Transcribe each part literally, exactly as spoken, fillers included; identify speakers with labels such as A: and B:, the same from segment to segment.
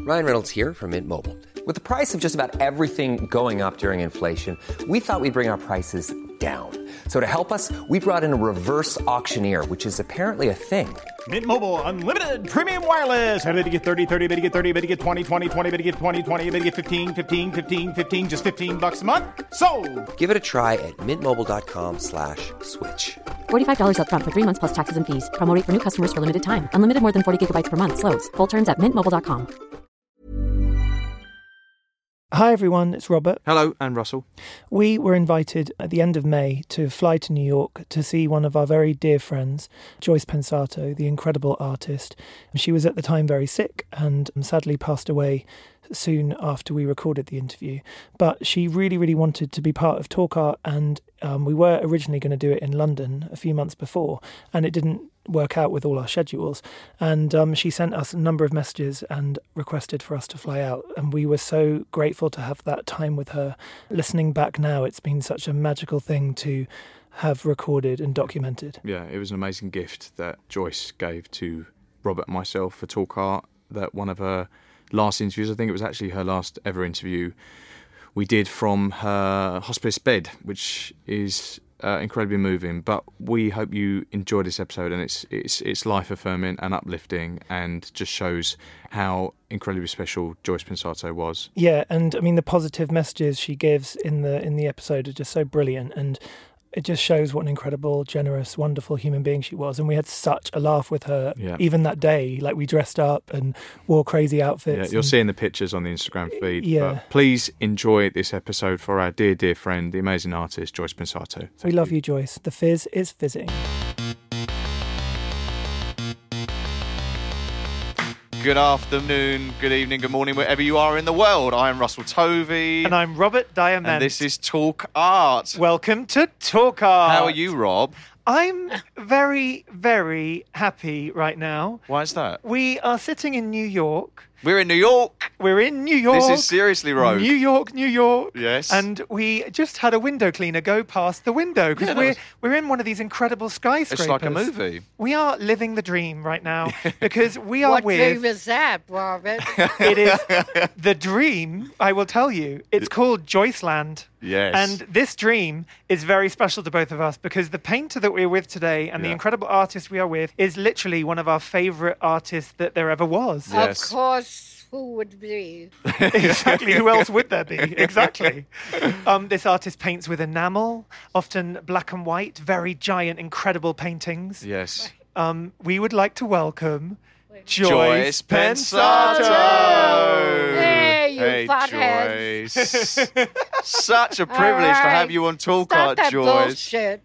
A: Ryan Reynolds here from Mint Mobile. With the price of just about everything going up during inflation, we thought we'd bring our prices down. So to help us, we brought in a reverse auctioneer, which is apparently a thing.
B: Mint Mobile Unlimited Premium Wireless. How to get thirty, thirty, how to get thirty, how to get twenty, twenty, twenty, how to get twenty, twenty, how to get fifteen, fifteen, fifteen, fifteen, just fifteen bucks a month? Sold!
A: Give it a try at mintmobile.com slash switch.
C: forty-five dollars up front for three months plus taxes and fees. Promo rate for new customers for limited time. Unlimited more than forty gigabytes per month. Slows full terms at mint mobile dot com.
D: Hi everyone, it's Robert.
E: Hello, and Russell.
D: We were invited at the end of May to fly to New York to see one of our very dear friends, Joyce Pensato, the incredible artist. She was at the time very sick and sadly passed away soon after we recorded the interview. But she really, really wanted to be part of Talk Art, and um, we were originally going to do it in London a few months before, and it didn't work out with all our schedules. And um, she sent us a number of messages and requested for us to fly out. And we were so grateful to have that time with her. Listening back now, it's been such a magical thing to have recorded and documented.
E: Yeah, it was an amazing gift that Joyce gave to Robert and myself for Talk Art, that one of her last interviews, I think it was actually her last ever interview, we did from her hospice bed, which is uh, incredibly moving. But we hope you enjoy this episode, and it's it's it's life affirming and uplifting, and just shows how incredibly special Joyce Pensato was.
D: Yeah, and I mean the positive messages she gives in the in the episode are just so brilliant, and it just shows what an incredible, generous, wonderful human being she was. And we had such a laugh with her,
E: yeah.
D: even that day. Like, we dressed up and wore crazy outfits.
E: Yeah, you're
D: and...
E: seeing the pictures on the Instagram feed.
D: Yeah.
E: But please enjoy this episode for our dear, dear friend, the amazing artist, Joyce Pensato.
D: We love you, Joyce. The fizz is fizzing.
E: Good afternoon, good evening, good morning, wherever you are in the world. I am Russell Tovey.
D: And I'm Robert Diamond.
E: And this is Talk Art.
D: Welcome to Talk Art.
E: How are you, Rob?
D: I'm very, very happy right now.
E: Why is that?
D: We are sitting in New York.
E: We're in New York.
D: We're in New York.
E: This is seriously rogue.
D: New York, New York.
E: Yes.
D: And we just had a window cleaner go past the window because
E: Yeah,
D: we're
E: was...
D: we're in one of these incredible skyscrapers.
E: It's like a movie.
D: We are living the dream right now because we are
F: what
D: with...
F: dream is that, Robert?
D: It is the dream, I will tell you. It's called Joyceland.
E: Yes.
D: And this dream is very special to both of us because the painter that we're with today and
E: yeah.
D: the incredible artist we are with is literally one of our favourite artists that there ever was.
E: Yes.
F: Of course, who would be?
D: Exactly. Who else would there be? Exactly. Um, this artist paints with enamel, often black and white, very giant, incredible paintings.
E: Yes.
D: Um, we would like to welcome
E: Joyce
D: Joyce Pensato.
F: Hey, you
E: Hey,
F: fathead.
E: Joyce. Such a privilege
F: right.
E: to have you on Talk
F: Stop
E: Art,
F: that
E: Joyce.
F: bullshit.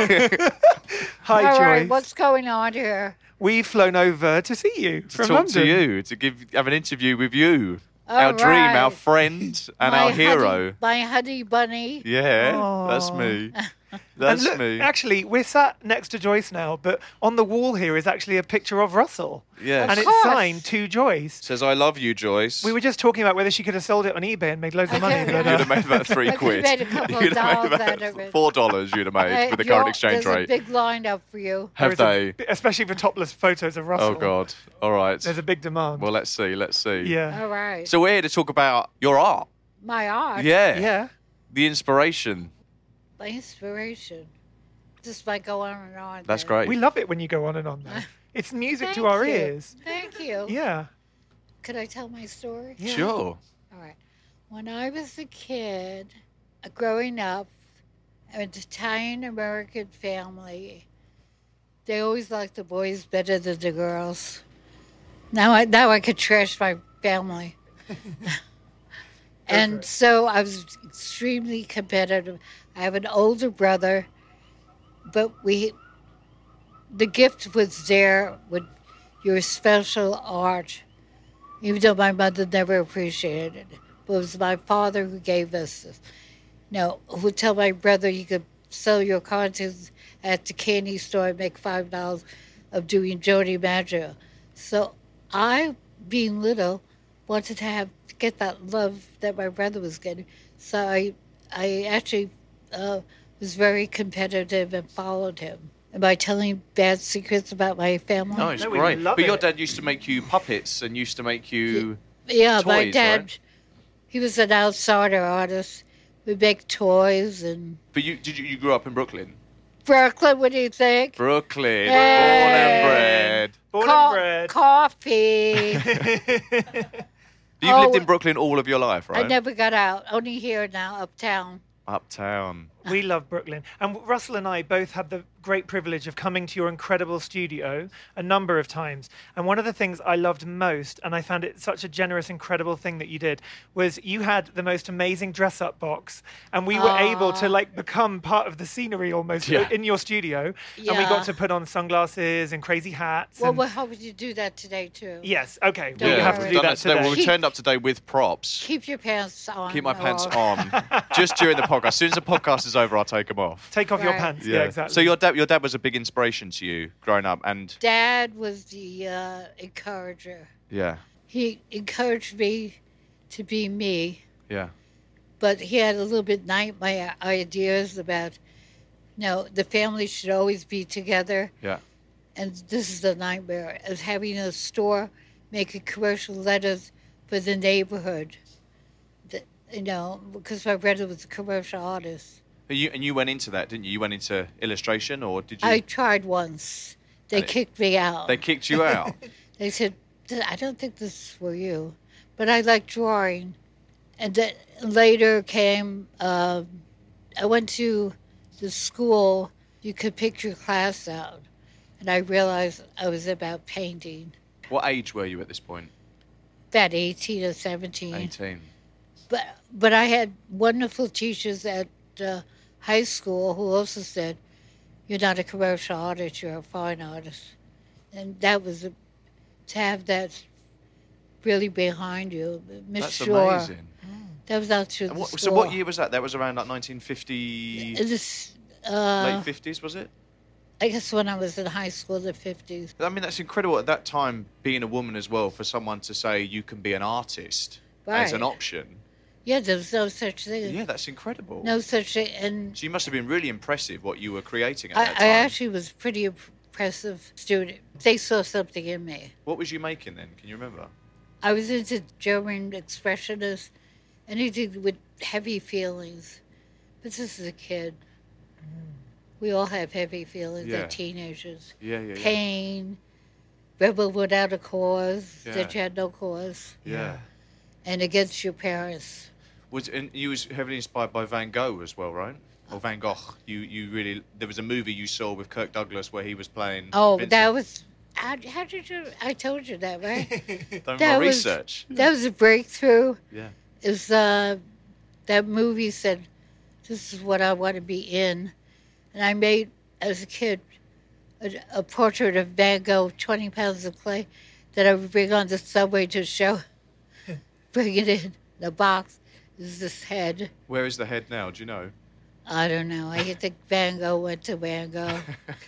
D: Hi,
F: All
D: Joyce.
F: right, what's going on here?
D: We've flown over to see you
E: To
D: from
E: talk
D: London.
E: to you, to give have an interview with you.
F: All
E: our dream, our
F: right.
E: friend, and
F: My
E: our hero.
F: Honey, my honey bunny.
E: Yeah,
D: Aw.
E: that's me. That's
D: and look,
E: me.
D: Actually, we're sat next to Joyce now, but on the wall here is actually a picture of Russell.
E: Yes.
D: And
F: Of
D: it's
F: course.
D: signed to Joyce.
E: Says, I love you, Joyce.
D: We were just talking about whether she could have sold it on eBay and made loads of money.
F: Okay.
D: But,
E: You'd
D: uh,
E: have made about three
F: I could've
E: quid.
F: made a couple of
E: You'd have
F: dollars
E: made
F: out of
E: about
F: it.
E: four dollars you'd have made
F: Hey,
E: with the
F: you're-
E: current exchange
F: there's
E: rate.
F: a big lineup for you.
E: Have
D: there is
E: they?
D: a- especially for topless photos of Russell.
E: Oh, God. All right.
D: There's a big demand.
E: Well, let's see. Let's see.
D: yeah.
F: All right.
E: So we're here to talk about your art.
F: my art.
E: Yeah.
D: Yeah.
E: The inspiration.
F: My inspiration. Just by go on and on.
E: That's
F: then.
E: great.
D: We love it when you go on and on there. It's music
F: Thank
D: to our
F: you.
D: ears.
F: Thank you.
D: Yeah.
F: Could I tell my story?
D: Yeah.
E: Sure.
F: All right. When I was a kid, uh, growing up, an Italian-American family, they always liked the boys better than the girls. Now I, now I could trash my family. And so I was extremely competitive. I have an older brother, but we, the gift was there with your special art, even though my mother never appreciated it. But it was my father who gave us this. Now, who would tell my brother you could sell your contents at the candy store and make five dollars of doing Jody Maggio. So I, being little, wanted to have to get that love that my brother was getting. So I, I actually uh, was very competitive and followed him. Am I telling bad secrets about my family?
E: No, it's
D: No, we
E: great.
D: love
E: But your
D: it.
E: dad used to make you puppets and used to make you
F: Yeah,
G: toys,
F: my dad,
G: right?
F: he was an outsider artist. We make toys and
G: But you did you, you grew up in Brooklyn?
F: Brooklyn. What do you think?
G: Brooklyn,
F: Hey.
G: born and bred.
D: Born
F: Co-
D: and bred.
F: Coffee.
G: You've
F: Oh,
G: lived in Brooklyn all of your life, right?
F: I never got out. Only here now, uptown.
G: Uptown.
D: We love Brooklyn. And Russell and I both had the great privilege of coming to your incredible studio a number of times. And one of the things I loved most, and I found it such a generous, incredible thing that you did, was you had the most amazing dress-up box. And we were able to like become part of the scenery almost
G: Yeah.
D: in your studio. And we
F: Yeah.
D: got to put on sunglasses and crazy hats.
F: Well,
D: and-
F: well, how would you do that today, too?
D: Yes, okay.
F: Don't
D: We have
F: worry.
D: to do
G: Done
D: that
G: today.
D: today.
G: Well, we turned up today with props.
F: Keep your pants on.
G: Keep my pants
F: or-
G: on just during the podcast. As soon as the podcast is over, I'll take them off.
D: Take off your
F: Right.
D: pants. Yeah, exactly.
G: So your dad, your dad was a big inspiration to you growing up, and
F: Dad was the uh, encourager.
G: yeah,
F: He encouraged me to be me,
G: yeah,
F: but he had a little bit nightmare ideas about, you know, the family should always be together.
G: yeah.
F: And this is the nightmare of having a store making commercial letters for the neighborhood. The, you know, because my brother was a commercial artist.
G: And you and you went into that, didn't you? You went into illustration, or did you?
F: I tried once. They
G: And it-
F: kicked me out.
G: They kicked you out.
F: They said, I don't think this is for you. But I like drawing. And then later came, um, I went to the school, you could pick your class out. And I realized I was about painting,
G: What age were you at this point?
F: about eighteen or seventeen.
G: Eighteen.
F: But, but I had wonderful teachers at uh, high school who also said, you're not a commercial artist, you're a fine artist. And that was, a, to have that really behind you. Miss
G: That's
F: Shore,
G: amazing.
F: that was out through
G: And
F: the
G: what,
F: school.
G: so what year was that? That was around like nineteen fifty,
F: This, uh,
G: late fifties, was it?
F: I guess when I was in high school, the fifties.
G: I mean, that's incredible at that time, being a woman as well, for someone to say you can be an artist as an
F: Right.
G: option.
F: Yeah, there was no such thing.
G: Yeah, that's incredible.
F: No such thing. And
G: So you must have been really impressive what you were creating at
F: I,
G: that
F: I
G: time.
F: actually was a pretty impressive student. They saw something in me.
G: What was you making then? Can you remember?
F: I was into German expressionists, anything with heavy feelings. But this is a kid. We all have heavy feelings
G: Yeah.
F: as teenagers.
G: Yeah, yeah, yeah.
F: Pain, rebel without a cause,
G: Yeah.
F: that you had no cause,
G: Yeah.
F: and against your parents.
G: Was and you was heavily inspired by Van Gogh as well, right? Or Van Gogh. You you really there was a movie you saw with Kirk Douglas where he was playing.
F: Oh,
G: Vincent.
F: that was. How, how did you? I told you that, right?
G: Done
F: that
G: my
F: was-
G: research.
F: That was a breakthrough.
G: Yeah.
F: Is uh, that movie said, "This is what I want to be in," and I made as a kid a, a portrait of Van Gogh, twenty pounds of clay, that I would bring on the subway to show. Bring it in the box. This is this head.
G: Where is the head now? Do you know?
F: I don't know. I think Van Gogh went to Van Gogh.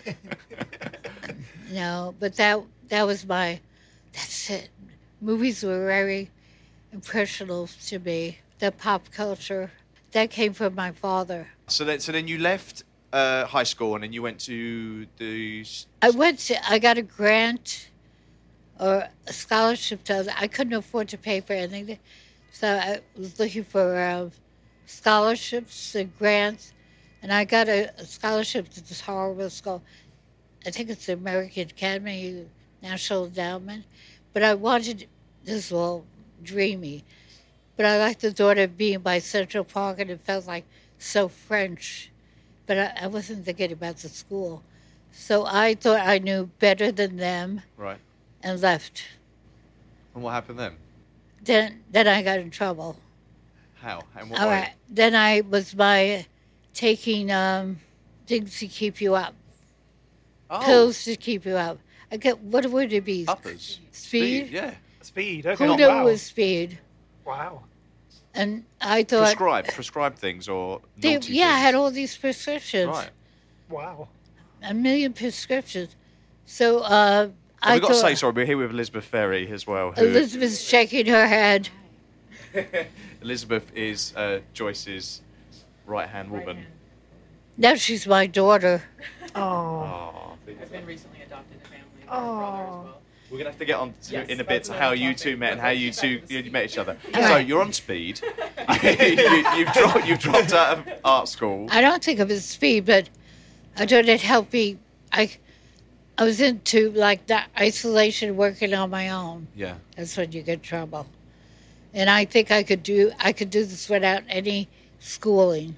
F: No, but that that was my. That's it. Movies were very impressional to me. The pop culture that came from my father.
G: So then, so then you left uh, high school and then you went to the. s-
F: I went to. I got a grant, or a scholarship. To, I couldn't afford to pay for anything, so I was looking for uh, scholarships and grants, and I got a, a scholarship to this horrible school. I think it's the American Academy National Endowment, but I wanted. This is all dreamy, but I liked the thought of being by Central Park, and it felt like so French, but I, I wasn't thinking about the school. So I thought I knew better than them
G: Right.
F: and left.
G: And what happened then?
F: Then then I got in trouble.
G: How? And what
F: All
G: way?
F: right. Then I was by taking um, things to keep you up,
G: Oh,
F: pills to keep you up. I get what would it be?
G: uppers.
F: Speed.
G: Yeah.
D: Speed. Okay.
F: Who
D: Oh,
F: knew
D: wow.
F: it was speed?
D: Wow.
F: And I thought,
G: Prescribed. Prescribed things or.
F: they,
G: naughty
F: yeah, I
G: things?
F: had all these prescriptions,
G: Right.
D: Wow.
F: a million prescriptions. So uh,
G: Well,
F: I
G: we've got to
F: thought
G: say, sorry, we're here with Elizabeth Ferry as well. Who,
F: Elizabeth's shaking her head.
G: Elizabeth is uh, Joyce's right-hand woman.
F: Now she's my daughter.
D: Oh.
G: Oh.
H: I've been recently adopted a family. Oh. Brother as well.
G: We're going to have to get on to,
D: Yes,
G: in a bit to how you two met and how you two you met each other.
F: All
G: So
F: right.
G: you're on speed. you, you've, dropped, you've dropped out of art school.
F: I don't think of it as speed, but I thought it helped me. I, I was into like that isolation, working on my own.
G: Yeah.
F: That's when you get trouble. And I think I could do I could do this without any schooling.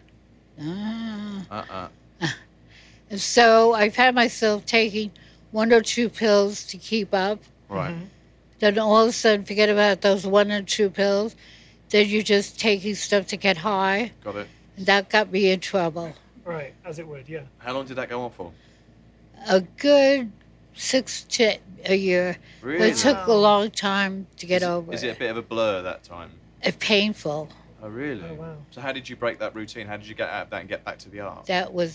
F: Ah.
G: Uh-uh.
F: And so I found myself taking one or two pills to keep up.
G: Right.
F: Then all of a sudden, forget about those one or two pills. Then you're just taking stuff to get high.
G: Got it.
F: And that got me in trouble.
D: Right, as it would, yeah.
G: How long did that go on for?
F: A good six to a year. But
G: Really?
F: it took a long time to get
G: is,
F: over
G: Is
F: it.
G: it a bit of a blur that time?
F: It's painful.
G: Oh, really?
D: Oh, wow.
G: So how did you break that routine? How did you get out of that and get back to the art?
F: That was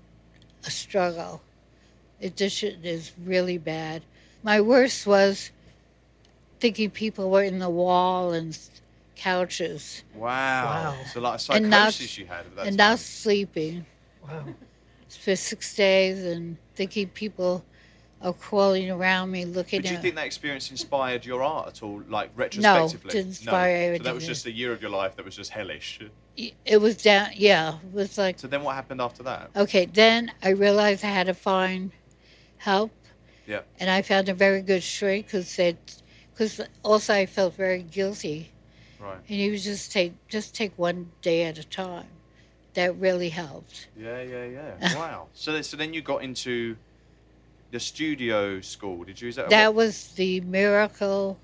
F: a struggle. Addiction is really bad. My worst was thinking people were in the wall and couches
G: Wow.
D: Wow.
G: So like a
F: And not-
G: psychosis you had at that
F: and
G: time.
F: not sleeping
D: Wow.
F: for six days and thinking people are crawling around me looking
G: But do you
F: at
G: think that experience inspired your art at all, like
F: No,
G: retrospectively?
F: didn't inspire
G: So that was
F: anything.
G: just a year of your life that was just hellish.
F: it was down. Yeah, it was like
G: So then what happened after that?
F: okay. Then I realized I had to find help,
G: Yeah.
F: and I found a very good shrink who said, because also I felt very guilty,
G: Right.
F: and he was just take just take one day at a time. That really helped.
G: Yeah, yeah, yeah. Wow. So then, so then you got into the studio school. Did you? Is that,
F: That
G: what-
F: was the miracle.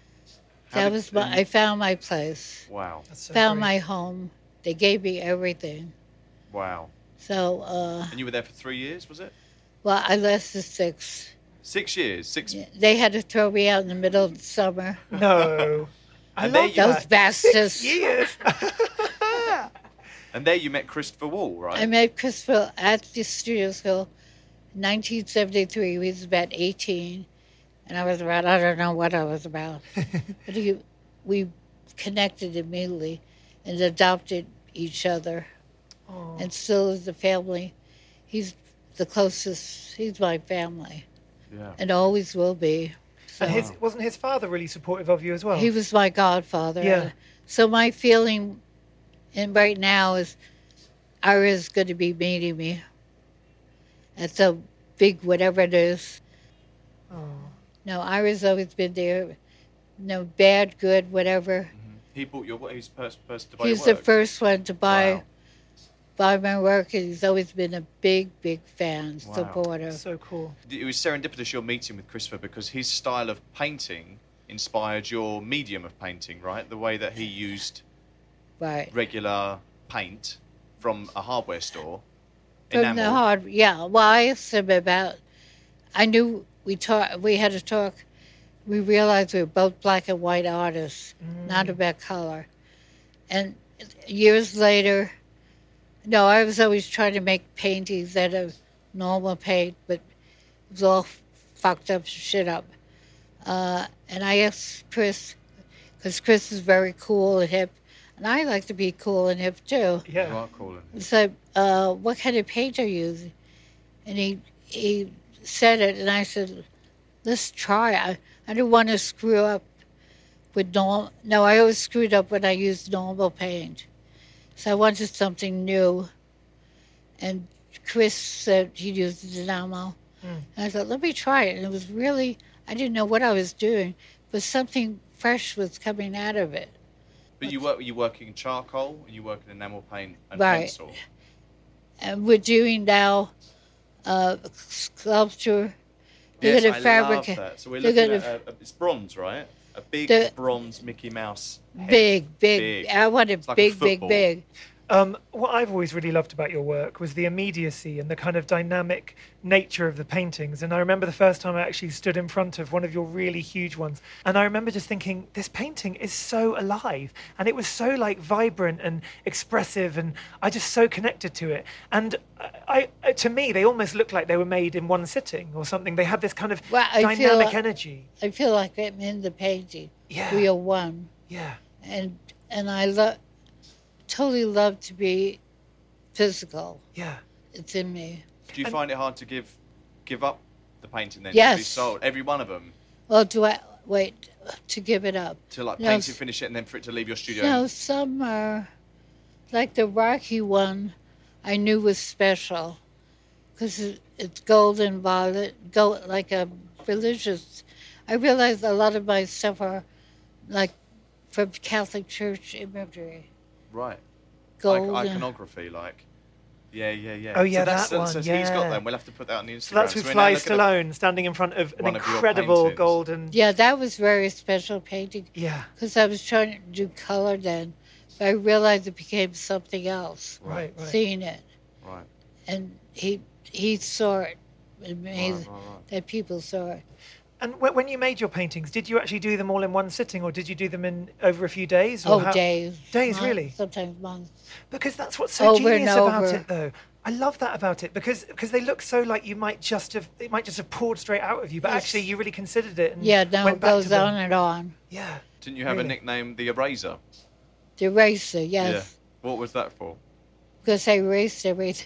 G: How
F: That
G: did-
F: was my.
G: and-
F: I found my place.
G: Wow.
D: That's so
F: Found
D: great.
F: my home. They gave me everything.
G: Wow.
F: So, uh,
G: And you were there for three years, was it?
F: well, I lasted six.
G: Six years. Six.
F: They had to throw me out in the middle of the summer.
D: No. I
G: And there
D: love
G: you-
F: Those
D: that.
F: bastards.
D: Years.
G: And there you met Christopher Wall, right?
F: I met Christopher at the studio school in nineteen seventy-three. He was about eighteen, and I was about, I don't know what I was about. But he, we connected immediately and adopted each other. And still is the family. He's the closest, he's my family,
G: Yeah.
F: and always will be. So
D: And his, wasn't his father really supportive of you as well?
F: he was my godfather.
D: Yeah.
F: So my feeling and right now is Ira's going to be meeting me at the big whatever it is.
D: Oh.
F: No, Ira's always been there. No, bad, good, whatever.
G: He bought your. He's the first person to buy
F: He's
G: your
F: the
G: work.
F: first one to buy
G: Wow.
F: buy my work, and he's always been a big, big fan,
G: Wow.
F: supporter.
D: So cool.
G: It was serendipitous your meeting with Christopher because his style of painting inspired your medium of painting, right? The way that he used
F: Right.
G: regular paint from a hardware store.
F: From the
G: enamel.
F: hard, yeah. Well, I asked him about. I knew we talk. We had to talk. We realized we were both black and white artists, not about color. And years later, no, I was always trying to make paintings out of normal paint, but it was all fucked up shit up. Uh, and I asked Chris, because Chris is very cool and hip, and I like to be cool and hip too.
G: You
D: Yeah.
G: are cool. and-
F: So, uh, what kind of paint are you using? And he he said it, and I said, let's try. I, I didn't want to screw up with normal. No, I always screwed up when I used normal paint. So I wanted something new. And Chris said he used Dynamo. And I thought, let me try it. And it was really, I didn't know what I was doing, but something fresh was coming out of it.
G: But you work. You working in charcoal and you work in enamel paint and
F: Right.
G: pencil.
F: And we're doing now uh, sculpture. They're
G: Yes,
F: gonna
G: I
F: fabricate-
G: love that. So we're
F: they're
G: looking
F: gonna-
G: at a, a, it's bronze, right? A big
F: The-
G: bronze Mickey Mouse. head.
F: Big, big,
G: Big.
F: I want it
G: It's like a
F: big, big,
G: football.
F: big.
D: Um, what I've always really loved about your work was the immediacy and the kind of dynamic nature of the paintings. And I remember the first time I actually stood in front of one of your really huge ones. And I remember just thinking, this painting is so alive. And it was so like vibrant and expressive. And I just so connected to it. And I, I to me, they almost looked like they were made in one sitting or something. They had this kind of
F: Well, I feel
D: dynamic
F: like-
D: energy.
F: I feel like I'm in the painting.
D: Yeah.
F: We are one.
D: Yeah.
F: And and I love, totally love to be physical.
D: Yeah.
F: It's in me.
G: Do you find it hard to give give up the painting then? To be
F: Yes.
G: sold? Every one of them.
F: Well, do I wait to give it up?
G: To like
F: No,
G: paint
F: s-
G: it, finish it, and then for it to leave your studio?
F: No, some are like the Rocky one. I knew was special because it, it's golden violet, gold, like a religious. I realized a lot of my stuff are like from Catholic Church imagery.
G: Right.
F: Gold.
G: I-
F: and-
G: iconography, like. Yeah, yeah, yeah.
D: Oh, yeah,
G: so that's,
D: that
G: so,
D: one,
G: So he's
D: yeah.
G: got them. We'll have to put that on the Instagram.
D: So that's with
G: we're
D: Sly
G: now looking at-
D: Stallone standing in front of an
G: one of your
D: incredible
G: paintings.
D: golden.
F: Yeah, that was very special painting
D: Yeah,
F: because I was trying to do color then, but I realized it became something else.
D: right, right.
F: Seeing it,
G: Right.
F: and he he saw it. It made
G: Right, right, right.
F: that people saw it.
D: And wh- when you made your paintings, did you actually do them all in one sitting, or did you do them in over a few days? Or
F: Oh,
D: how-
F: days.
D: Days,
F: months,
D: really?
F: Sometimes months.
D: Because that's what's so
F: Over and
D: genius about
F: over.
D: it, though. I love that about it because because they look so like you might just have it might just have poured straight out of you, but
F: Yes.
D: actually you really considered it and
F: Yeah, no,
D: went
F: it
D: back
F: goes
D: to them.
F: on and on.
D: Yeah.
G: Didn't you have
D: Really?
G: a nickname, the Eraser?
F: The eraser, yes.
G: Yeah. What was that for?
F: Because I erased everything.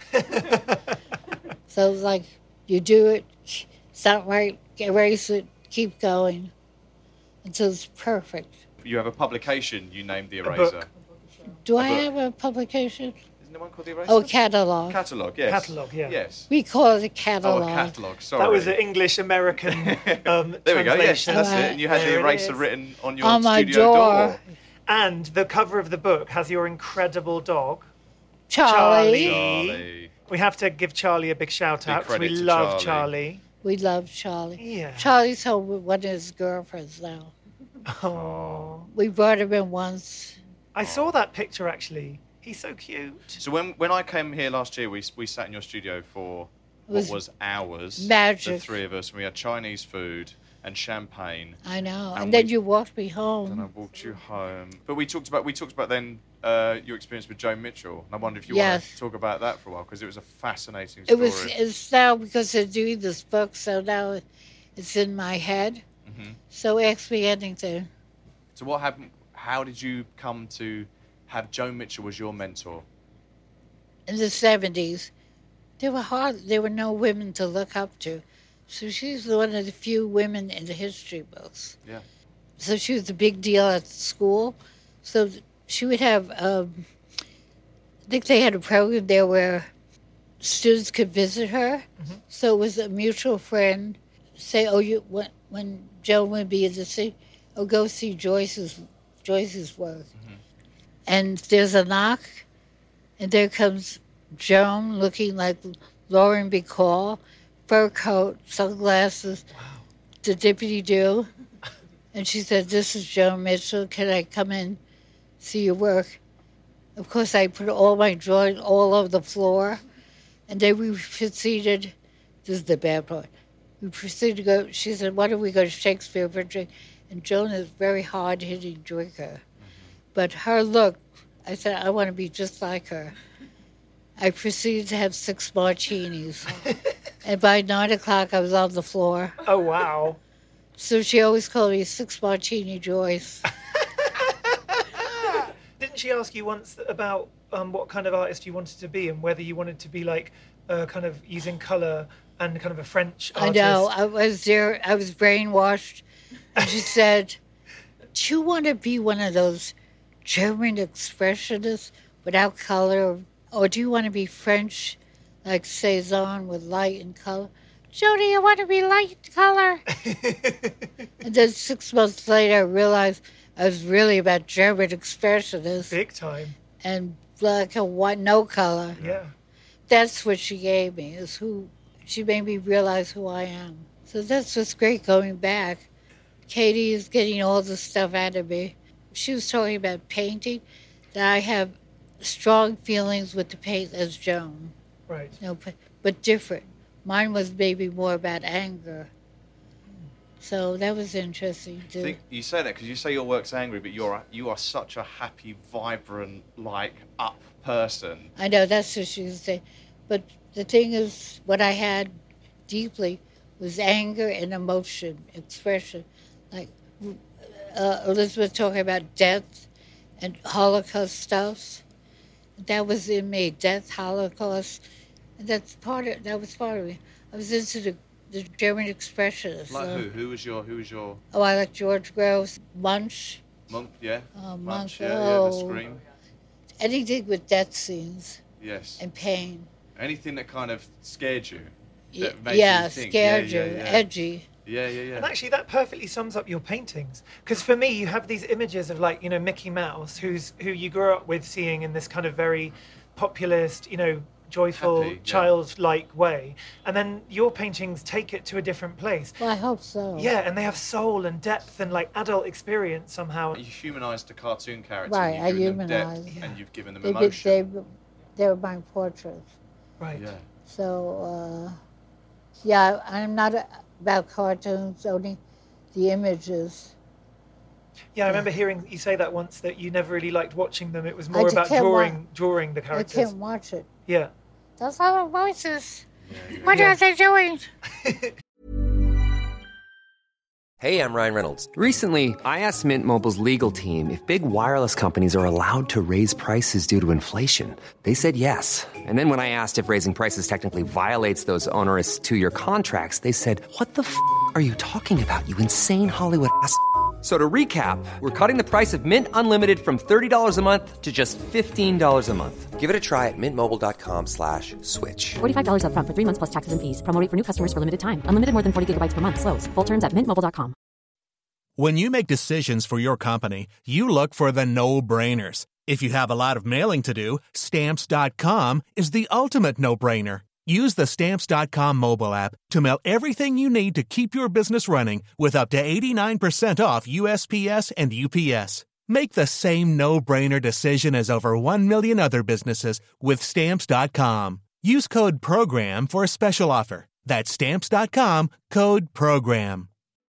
F: So it was like, you do it, it's not right, erase it, keep going until it's perfect.
G: You have a publication you named the
D: book.
G: Eraser.
F: Do
G: A
F: I
G: book.
F: have a publication?
G: Isn't there one called the Eraser?
F: Oh, catalog.
G: Catalogue, yes.
D: Catalogue, yeah.
G: Yes.
F: We call it a
G: Oh,
F: catalog.
G: a catalogue, sorry.
D: That was an English American um,
G: There we go, yes,
D: translation.
G: that's
F: Right.
G: it. And you had
D: There
G: the
D: it
G: Eraser
D: is.
G: written on your
F: On my
G: studio
F: door.
G: door.
D: And the cover of the book has your incredible dog.
F: Charlie.
D: Charlie.
G: Charlie.
D: We have to give Charlie a big shout
G: Big
D: out 'cause we
G: credit to
D: love
G: Charlie.
D: Charlie.
F: We love Charlie.
D: Yeah.
F: Charlie's home with one of his girlfriends now.
D: Oh.
F: We brought him in once.
D: I saw that picture actually. He's so cute.
G: So when when I came here last year, we we sat in your studio for what
F: was
G: was hours.
F: magic.
G: The three of us. And we had Chinese food and champagne.
F: I know. And,
G: And
F: then
G: we-
F: you walked me
G: And I
F: home.
G: walked you home. But we talked about we talked about then uh, your experience with Joe Mitchell. And I wonder if you want
F: Yes.
G: to talk about that for a while because it was a fascinating
F: It
G: story.
F: was. It's now because they're doing this book, so now it's in my head.
G: Mm-hmm.
F: So ask me anything.
G: So what happened? How did you come to have Joe Mitchell as your mentor?
F: In the seventies, there were hard. There were no women to look up to, so she's one of the few women in the history books.
G: Yeah.
F: So she was a big deal at the school. So she would have. Um, I think they had a program there where students could visit her. So it was a mutual friend say, "Oh, you when when Joan would be in the city, oh, go see Joyce's Joyce's work." And there's a knock, and there comes Joan looking like Lauren Bacall, fur coat, sunglasses, the dippity do. And she said, "This is Joan Mitchell. Can I come in, see your work?" Of course, I put all my drawing all over the floor, and then we proceeded. This is the bad part. We proceeded to go. She said, "Why don't we go to Shakespeare for a drink?" And Joan is a very hard-hitting drinker, but her look, I said, "I want to be just like her." I proceeded to have six martinis, and by nine o'clock, I was on the floor.
D: Oh wow.
F: So she always called me Six Martini Joyce.
D: Didn't she ask you once about um, what kind of artist you wanted to be and whether you wanted to be like uh, kind of using colour and kind of a French
F: I
D: artist?
F: know. I was there. I was brainwashed. And she said, "Do you want to be one of those German expressionists without color? Or do you want to be French, like Cezanne, with light and color?" "Jody, I want to be light and color." And then six months later, I realized I was really about German expressionists
D: Big time.
F: and black and white, no color.
D: Yeah.
F: That's what she gave me, is who she made me realize who I am. So that's what's great going back. Katie is getting all the stuff out of me. She was talking about painting, that I have strong feelings with the paint as Joan,
D: Right.
F: you know, but, but different. Mine was maybe more about anger. So that was interesting
G: I
F: too.
G: think you say that because you say your work's angry, but you're you are such a happy, vibrant, like up person.
F: I know that's what she was saying. But the thing is, what I had deeply was anger and emotion, expression. Like uh, Elizabeth talking about death and Holocaust stuff. That was in me, death, Holocaust. And that's part of, that was part of me. I was into the, the German expressionists.
G: Like
F: uh,
G: who? Who was your? Who was your?
F: Oh, I like George Gross, Munch.
G: Monk, yeah.
F: Oh,
G: Munch,
F: Monk,
G: yeah, yeah. The
F: oh.
G: Scream.
F: Anything with death scenes
G: Yes.
F: and pain.
G: Anything that kind of scared you.
F: Y-
G: That made
F: yeah,
G: you think.
F: scared
G: yeah,
F: you,
G: yeah, yeah.
F: edgy.
G: Yeah, yeah, yeah.
D: And actually, that perfectly sums up your paintings. Because for me, you have these images of, like, you know, Mickey Mouse, who's who you grew up with seeing in this kind of very populist, you know, joyful,
G: Happy, yeah.
D: childlike way. And then your paintings take it to a different place.
F: Well, I hope so.
D: Yeah, and they have soul and depth and, like, adult experience somehow.
G: You humanised the cartoon character.
F: Right,
G: and
F: I
G: you've given them depth,
F: humanised.
G: and you've given them
F: They, be,
G: emotion.
F: they, they were my portraits.
D: Right.
G: Yeah.
F: So, uh, yeah, I'm not a, about cartoons, only the images.
D: Yeah, I remember hearing you say that once, that you never really liked watching them. It was more
F: just
D: about
F: can't wa-
D: drawing, drawing the
F: I
D: characters.
F: can't watch it.
D: Yeah.
F: Those are the voices.
G: Yeah,
F: What
D: Yeah.
F: are they doing?
A: Hey, I'm Ryan Reynolds. Recently, I asked Mint Mobile's legal team if big wireless companies are allowed to raise prices due to inflation. They said yes. And then when I asked if raising prices technically violates those onerous two-year contracts, they said, "What the f*** are you talking about, you insane Hollywood ass?" So to recap, we're cutting the price of Mint Unlimited from thirty dollars a month to just fifteen dollars a month. Give it a try at mintmobile.com slash switch.
C: forty-five dollars up front for three months plus taxes and fees. Promo rate for new customers for limited time. Unlimited more than forty gigabytes per month. Slows full terms at mint mobile dot com.
H: When you make decisions for your company, you look for the no-brainers. If you have a lot of mailing to do, Stamps dot com is the ultimate no-brainer. Use the Stamps dot com mobile app to mail everything you need to keep your business running with up to eighty-nine percent off U S P S and U P S. Make the same no-brainer decision as over one million other businesses with Stamps dot com. Use code PROGRAM for a special offer. That's Stamps dot com, code PROGRAM.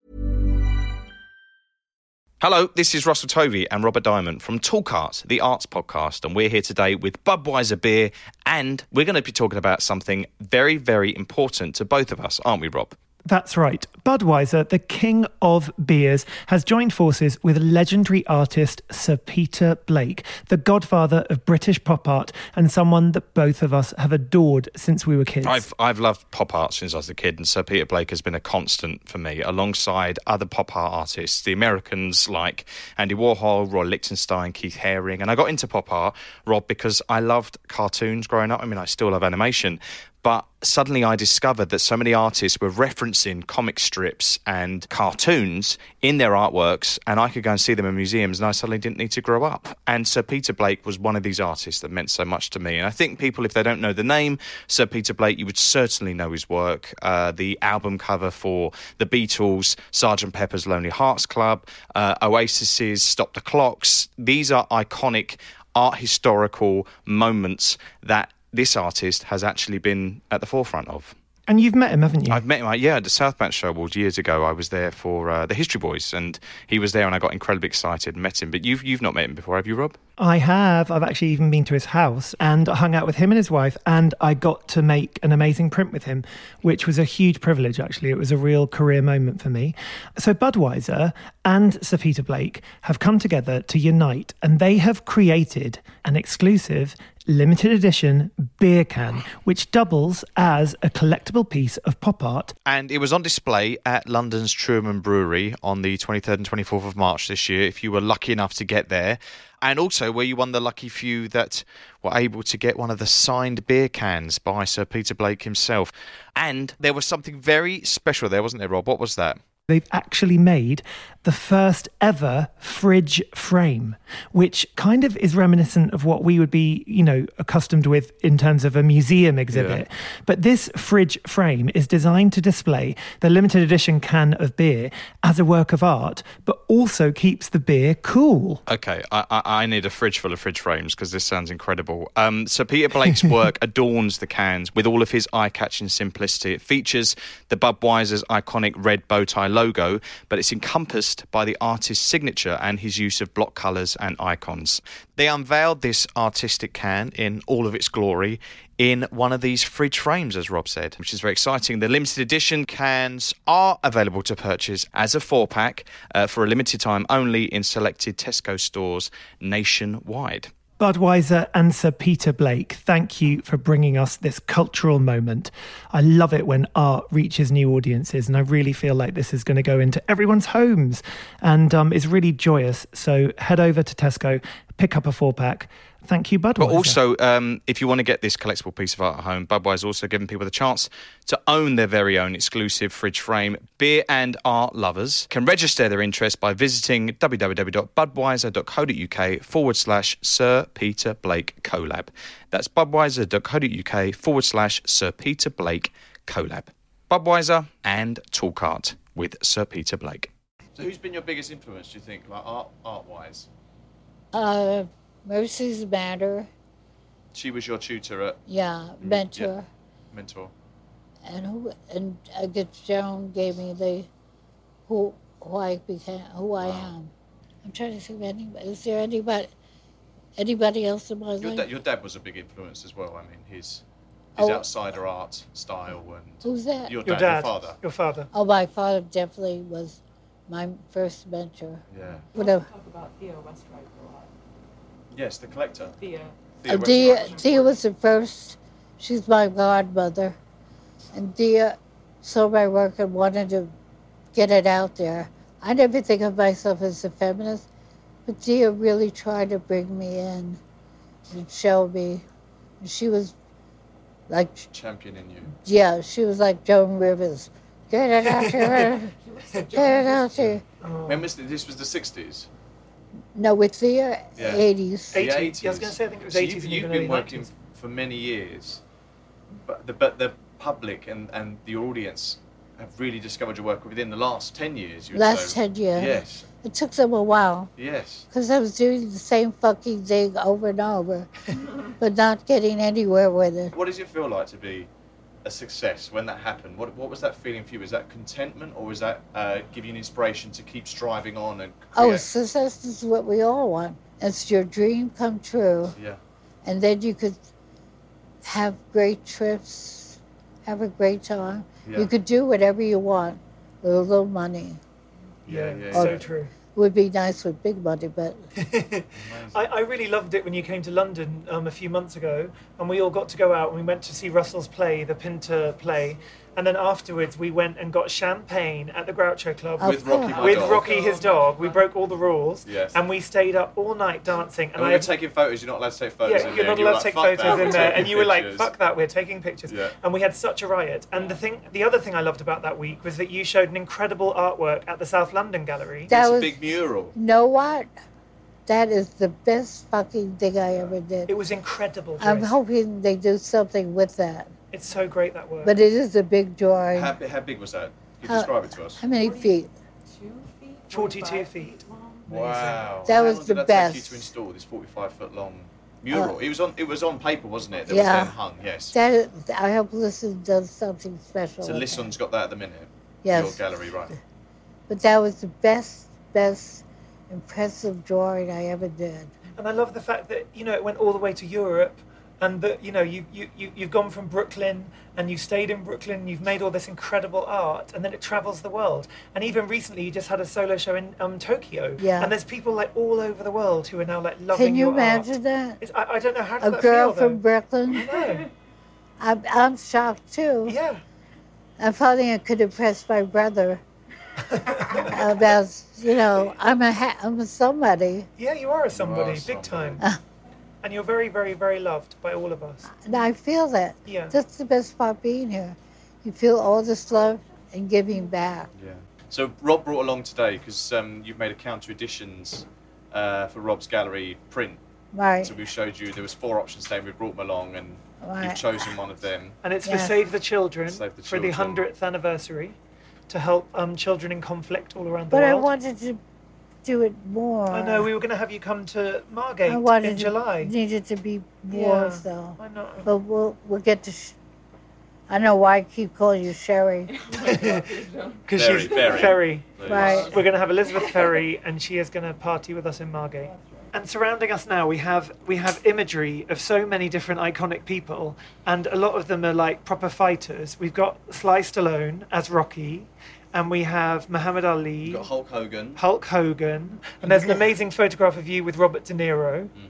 E: Hello, this is Russell Tovey and Robert Diamond from Talk Art, the arts podcast, and we're here today with Budweiser beer, and we're going to be talking about something very, very important to both of us, aren't we, Rob?
D: That's right. Budweiser, the king of beers, has joined forces with legendary artist Sir Peter Blake, the godfather of British pop art and someone that both of us have adored since we were kids.
E: I've I've loved pop art since I was a kid, and Sir Peter Blake has been a constant for me, alongside other pop art artists, the Americans like Andy Warhol, Roy Lichtenstein, Keith Haring. And I got into pop art, Rob, because I loved cartoons growing up. I mean, I still love animation. But suddenly I discovered that so many artists were referencing comic strips and cartoons in their artworks, and I could go and see them in museums, and I suddenly didn't need to grow up. And Sir Peter Blake was one of these artists that meant so much to me. And I think people, if they don't know the name Sir Peter Blake, you would certainly know his work. Uh, the album cover for the Beatles, Sergeant Pepper's Lonely Hearts Club, uh, Oasis's Stop the Clocks. These are iconic art historical moments that this artist has actually been at the forefront of.
D: And you've met him, haven't you?
E: I've met him, yeah, at the South Bank Show Awards years ago. I was there for uh, the History Boys, and he was there, and I got incredibly excited and met him. But you've you've not met him before, have you, Rob?
D: I have. I've actually even been to his house and hung out with him and his wife, and I got to make an amazing print with him, which was a huge privilege, actually. It was a real career moment for me. So Budweiser and Sir Peter Blake have come together to unite, and they have created an exclusive limited edition beer can, which doubles as a collectible piece of pop art.
E: And it was on display at London's Truman Brewery on the twenty-third and twenty-fourth of March this year, if you were lucky enough to get there. And also were you one of the lucky few that were able to get one of the signed beer cans by Sir Peter Blake himself. And there was something very special there, wasn't there, Rob? What was that?
D: They've actually made the first ever fridge frame, which kind of is reminiscent of what we would be, you know, accustomed with in terms of a museum exhibit. Yeah. But this fridge frame is designed to display the limited edition can of beer as a work of art, but also keeps the beer cool.
E: Okay, I, I, I need a fridge full of fridge frames because this sounds incredible. Um, so Peter Blake's work adorns the cans with all of his eye-catching simplicity. It features the Budweiser's iconic red bow tie logo, but it's encompassed by the artist's signature and his use of block colours and icons. They unveiled this artistic can in all of its glory in one of these fridge frames, as Rob said, which is very exciting. The limited edition cans are available to purchase as a four-pack uh, for a limited time only in selected Tesco stores nationwide.
D: Budweiser and Sir Peter Blake, thank you for bringing us this cultural moment. I love it when art reaches new audiences, and I really feel like this is going to go into everyone's homes and um, is really joyous. So head over to Tesco, pick up a four-pack. Thank you, Budweiser.
I: But also, um, if you want to get this collectible piece of art at home, Budweiser also giving people the chance to own their very own exclusive fridge frame. Beer and art lovers can register their interest by visiting www.budweiser.co.uk forward slash Sir Peter Blake collab. That's budweiser.co.uk forward slash Sir Peter Blake collab. Budweiser and Talkart with Sir Peter Blake.
G: So who's been your biggest influence, do you think, like art, art-wise?
F: Uh, Mercy's Matter.
G: She was your tutor at...
F: Yeah, mentor.
G: Yeah, mentor.
F: And who? And I guess Joan gave me the who who I became, who I am. I'm trying to think of anybody. Is there anybody anybody else in my
G: Your,
F: life?
G: da- your dad was a big influence as well. I mean, his his
F: Oh.
G: outsider art style and...
F: Who's that?
G: Your
D: Your
G: dad,
D: dad.
G: your father.
D: Your father.
F: Oh, my father definitely was my first mentor.
G: Yeah.
F: Whatever.
J: Talk about Thea Westwright a lot.
G: Yes, the collector.
J: Thea.
G: Thea
F: Uh, Dia,
G: Westwright.
F: Dia was the first. She's my godmother. And Dia saw my work and wanted to get it out there. I never think of myself as a feminist, but Dia really tried to bring me in and show me. And she was like,
G: Championing you.
F: yeah, she was like Joan Rivers. Get it out there. Get it out there.
G: When was the, this was the sixties?
F: No, with Thea,
G: Yeah.
F: eighties.
G: The
D: eighties.
G: eighties.
D: Yeah, I was going to say, I think it was
G: So
D: eighties
G: You've,
D: and
G: you've
D: even
G: been
D: early
G: working
D: nineties.
G: for many years, but the, but the public and, and the audience have really discovered your work within the last ten years. You would
F: Last
G: say.
F: ten years.
G: Yes.
F: It took them a while.
G: Yes.
F: Because I was doing the same fucking thing over and over, but not getting anywhere with it.
G: What does it feel like to be a success when that happened? What what was that feeling for you? Was that contentment, or was that uh, give you an inspiration to keep striving on and
F: Oh,
G: create?
F: success is what we all want. It's your dream come true.
G: Yeah.
F: And then you could have great trips, have a great time.
G: Yeah.
F: You could do whatever you want with a little money.
G: Yeah, yeah,
D: so
G: yeah.
D: true.
F: It would be nice with big money, but
D: I, I really loved it when you came to London um, a few months ago, and we all got to go out and we went to see Russell's play, the Pinter play, and then afterwards we went and got champagne at the Groucho Club
F: Of
G: With Rocky,
F: course.
G: my
D: with
G: dog.
D: Rocky, his dog. We broke all the rules,
G: Yes.
D: and we stayed up all night dancing. And
G: And
D: I
G: we were taking photos. You're not allowed to take photos.
D: yeah,
G: in
D: you're
G: there.
D: not
G: You were
D: allowed to
G: like,
D: take
G: "Fuck that,
D: photos
G: we're
D: in there,
G: taking
D: and you were like,
G: pictures."
D: "Fuck that, we're taking pictures."
G: Yeah.
D: And we had such a riot. And the thing, the other thing I loved about that week was that you showed an incredible artwork at the South London Gallery.
F: that
G: It's a
F: was,
G: big mural.
F: know what? That is the best fucking thing I ever did.
D: It was incredible.
F: I'm
D: Joyce.
F: hoping they do something with that.
D: It's so great, that work.
F: But it is a big joy.
G: How, bi- how big was that? Can you
F: How-
G: describe it to us?
F: How many feet?
J: Two feet?
D: forty-two
J: forty-five
D: feet.
G: Wow.
F: That
G: How
F: was
G: long
F: the
G: did that take you
F: best.
G: to install this forty-five foot long mural?
F: Uh,
G: it was on. It was on paper, wasn't it? That
F: yeah.
G: was then hung. Yes.
F: That is, I hope Listen does something special.
G: So
F: with
G: Lisson's got that at the minute.
F: Yes.
G: Your gallery, right?
F: that. But that was the best, best, impressive drawing I ever did.
D: And I love the fact that, you know, it went all the way to Europe, and that, you know, you, you, you, you've gone from Brooklyn and you stayed in Brooklyn, you've made all this incredible art, and then it travels the world. And even recently you just had a solo show in um, Tokyo.
F: Yeah.
D: And there's people like all over the world who are now like loving
F: Can you
D: your
F: imagine
D: art.
F: that?
D: It's, I, I don't know how does
F: A
D: that
F: girl
D: feel, though?
F: from Brooklyn?
D: I know.
F: I'm, I'm shocked too.
D: Yeah.
F: I'm finding I could impress my brother about, you know, I'm a, ha- I'm a somebody.
D: Yeah, you are a somebody,
G: are
D: big
G: somebody.
D: time. And you're very, very, very loved by all of us.
F: And I feel that.
D: Yeah.
F: That's the best part being here. You feel all this love and giving back.
G: Yeah. So Rob brought along today because um, you've made a counter editions uh, for Rob's gallery print.
F: Right.
G: So we showed you there was four options today. We brought them along, and
F: Right.
G: you've chosen one of them.
D: And it's for
F: Yes.
D: Save the Children,
G: Save the
D: for the
G: Children.
D: hundredth anniversary, to help um, children in conflict all around the
F: But I
D: world.
F: wanted to do it more.
D: I know, we were going to have you come to Margate
F: I wanted
D: in July.
F: It needed to be more,
D: Yeah,
F: so.
D: I know.
F: But we'll we'll get to. Sh- I know why I keep calling you Sherry.
D: Because
G: Ferry,
D: she's
G: Ferry.
D: Ferry.
F: Right.
D: We're going to have Elizabeth Ferry, and she is going to party with us in Margate. And surrounding us now, we have we have imagery of so many different iconic people, and a lot of them are like proper fighters. We've got Sly Stallone as Rocky, and we have Muhammad Ali,
G: You've got Hulk Hogan.
D: Hulk Hogan, and there's an amazing photograph of you with Robert De Niro.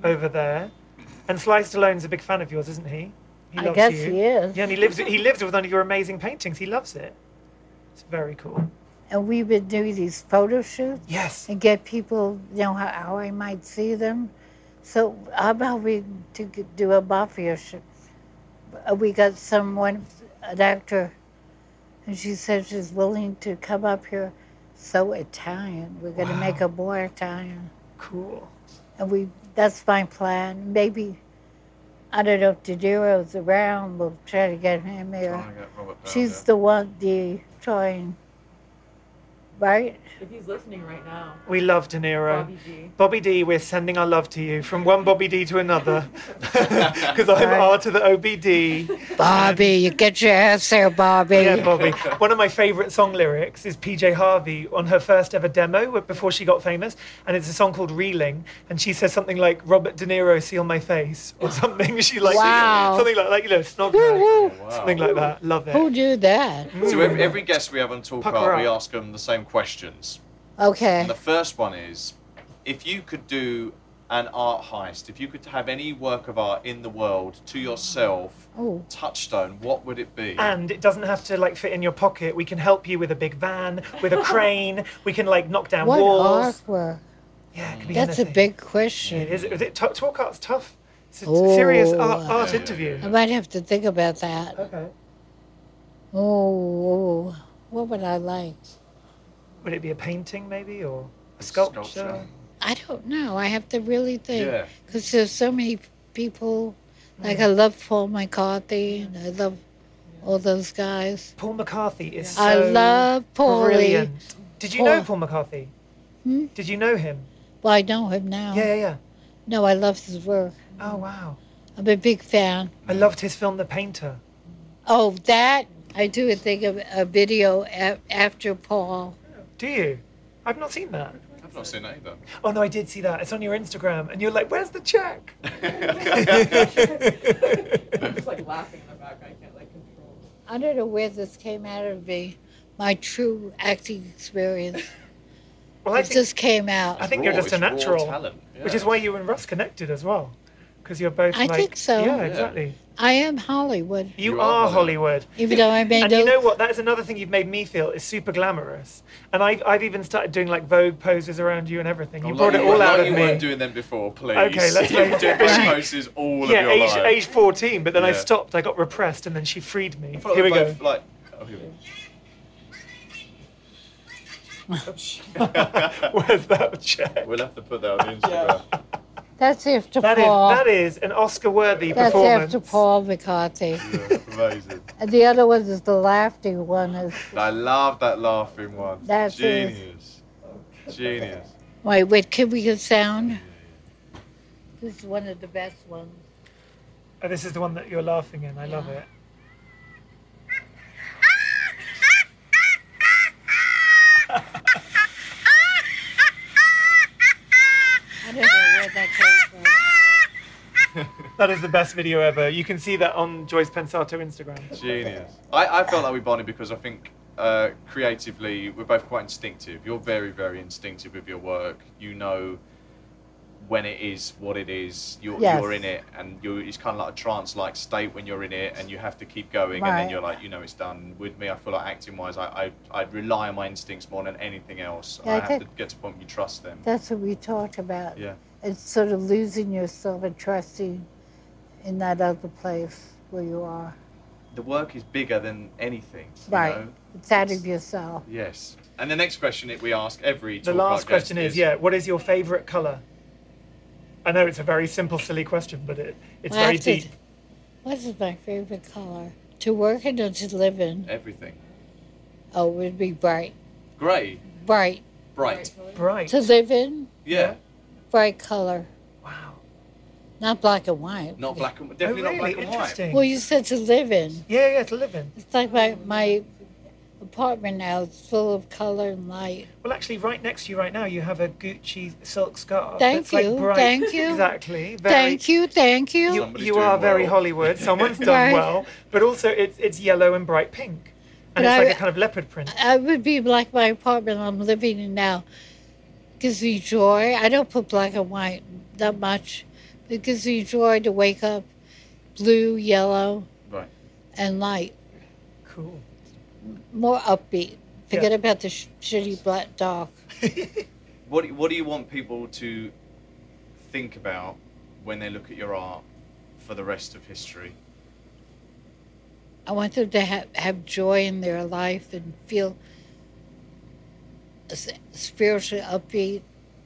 D: over there. And Sly Stallone's a big fan of yours, isn't he? He
F: I
D: loves
F: guess
D: you.
F: he is.
D: Yeah, and he lives he lives with one of your amazing paintings. He loves it. It's very cool.
F: And we would do these photo shoots.
D: Yes.
F: And get people, you know, how, how I might see them. So how about we to g- do a mafia show? Uh, We got someone, an actor, and she said she's willing to come up here. So Italian. We're going to
D: Wow.
F: make her more Italian.
D: Cool.
F: And we that's my plan. Maybe, I don't know if De Niro's around. We'll try to get him here.
G: Trying to get Robert down,
F: She's
G: yeah.
F: the one, the trying, right?
J: If he's listening right now,
D: We love De Niro.
J: Bobby D.
D: Bobby D, we're sending our love to you from one Bobby D to another. Because I'm R to the O B D.
F: Bobby, you get your ass there, Bobby.
D: Yeah, Bobby. One of my favourite song lyrics is P J Harvey on her first ever demo before she got famous. And it's a song called Reeling. And she says something like, Robert De Niro, seal my face. Or something. She like,
F: Wow.
D: something like, like, you know, snog
F: Woo,
D: her.
F: woo.
G: Wow.
D: Something like that. Love it.
F: Who do that?
G: So every, every guest we have on Talk
D: Pucker
G: Art, we
D: up.
G: ask them the same questions.
F: Okay.
G: And the first one is, if you could do an art heist, if you could have any work of art in the world to yourself,
F: Oh.
G: touchstone, what would it be?
D: And it doesn't have to like fit in your pocket. We can help you with a big van, with a crane. We can like knock down
F: What
D: walls.
F: artwork?
D: Yeah, it could be
F: That's a
D: anything.
F: big question.
D: It is. Is it t- talk art's tough. It's a
F: Oh.
D: serious art, art
G: Yeah,
D: interview.
F: I might have to think about that.
D: Okay.
F: Oh, what would I like?
D: Would it be a painting maybe or a
G: A
D: sculpture?
G: sculpture.
F: I don't know. I have to really think.
G: Yeah.
F: Because there's so many people. Like, I love Paul McCartney, and I love all those guys.
D: Paul McCarthy is so
F: I love Paulie.
D: brilliant. Did you
F: Paul-
D: know Paul McCarthy?
F: Hmm?
D: Did you know him?
F: Well, I know him now.
D: Yeah, yeah, yeah.
F: No, I love his work.
D: Oh, wow.
F: I'm a big fan.
D: I loved his film The Painter.
F: Oh, that, I do think of a video a- after Paul.
D: Do you? I've not seen that.
G: I've not seen that either.
D: Oh, no, I did see that. It's on your Instagram. And you're like, where's the check?
J: I'm just like laughing in the back. I can't like control.
F: I don't know where this came out of me, my true acting experience.
D: Well, I
F: It
D: think,
F: just came out.
D: I think
G: Raw,
D: you're just a
G: it's raw
D: natural.
G: talent,
D: Which is
G: yeah.
D: why you and Russ connected as well. Because you're both
F: I
D: like...
F: think so.
D: Yeah,
F: Yeah.
D: exactly.
F: I am Hollywood,
D: You,
G: You
D: are
G: are
D: Hollywood.
F: even though I made
D: And
F: no.
D: you know what? That is another thing you've made me feel is super glamorous. And I've, I've even started doing like Vogue poses around you and everything. You
G: Oh,
D: brought
G: like
D: it all
G: like
D: out of
G: you
D: me.
G: weren't doing them before, please.
D: Okay, let's
G: You
D: make-
G: did those poses all
D: yeah,
G: of your
D: age,
G: life.
D: age fourteen, but then I
G: Yeah.
D: stopped. I got repressed and then she freed me.
G: I felt
D: Here we
G: like
D: go.
G: both, Like, oh, here we
D: Where's that check?
G: go. We'll have to put that on Instagram.
F: That's after
D: That is,
F: Paul.
D: that is an Oscar-worthy
F: That's
D: performance.
F: after Paul McCarthy.
G: Yeah, amazing.
F: And the other one is the laughing one. Is
G: I love that laughing one.
F: That's it.
G: Genius. Genius.
F: wait, wait. Can we get sound? This is one of the best ones.
D: Oh, this is the one that you're laughing in. I love it.
F: I don't know where that came from.
D: That is the best video ever. You can see that on Joyce Pensato Instagram.
G: Genius. I, I felt like we bonded because I think uh, creatively we're both quite instinctive. You're very, very instinctive with your work. You know when it is what it is. You're,
F: Yes.
G: you're in it, and you it's kind of like a trance-like state when you're in it, and you have to keep going, and then
F: Right.
G: you're like, you know, it's done. With me, I feel like acting-wise, I I, I rely on my instincts more than anything else.
F: Yeah, I
G: I have
F: think-
G: to get to the point where you trust them.
F: That's what we talked about.
G: Yeah.
F: It's sort of losing yourself and trusting in that other place where you are.
G: The work is bigger than anything. You
F: Right.
G: know?
F: It's out of yourself.
G: Yes. And the next question that we ask every
D: The
G: Talk
D: last
G: Art
D: question
G: guest
D: is, yeah, what is your favourite colour? I know it's a very simple, silly question, but it, it's
F: I
D: very
F: have to-
D: deep.
F: What is my favorite color? To work in or to live in?
G: everything.
F: Oh, it would be bright.
G: Grey,
F: Bright.
G: bright.
D: Bright.
F: To live in?
G: Yeah.
F: Bright color.
D: Wow.
F: Not black and white.
G: Not black and
D: Oh,
G: definitely
D: really?
G: not black and white.
D: Interesting.
F: Well, you said to live in.
D: Yeah, yeah, to live in.
F: It's like my, my apartment now is full of color and light.
D: Well, actually, right next to you right now, you have a Gucci silk scarf.
F: Thank
D: that's, like,
F: you,
D: bright.
F: thank you.
D: Exactly. Very,
F: Thank you, thank you.
D: You,
G: Somebody's
D: you
G: doing
D: are very
G: well.
D: Hollywood. Someone's done
F: Right.
D: well. But also, it's it's yellow and bright pink. And
F: But
D: it's
F: I-
D: like a kind of leopard print.
F: I would be like my apartment I'm living in now. Gives me joy. I don't put black and white that much, It gives me joy to wake up blue, yellow,
G: Right.
F: and light.
D: Cool.
F: More upbeat. Forget
D: Yeah.
F: about the sh- shitty black dark.
G: What do- What do you want people to think about when they look at your art for the rest of history?
F: I want them to have, have joy in their life and feel s- spiritually upbeat